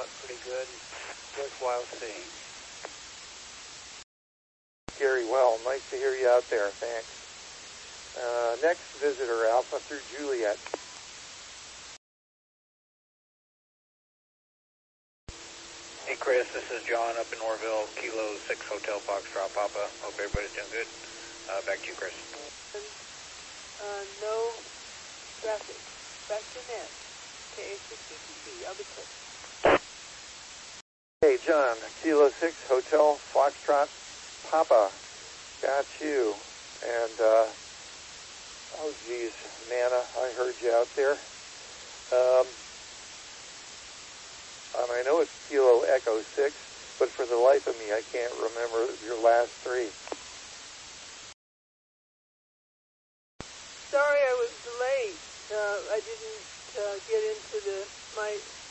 out pretty good. Worthwhile seeing. Gary, well, nice to hear you out there. Thanks. Next visitor, Alpha through Juliet. Hey Chris, this is John up in Orville, Kilo 6 Hotel Foxtrot Papa. Hope everybody's doing good. Back to you, Chris. No traffic. Back to net. KA62TP. I'll be quick. Hey John, Kilo 6 Hotel Foxtrot Papa. Got you. And, oh geez, Nana, I heard you out there. I know it's Kilo Echo 6, but for the life of me, I can't remember your last three. Sorry I was delayed. I didn't get into my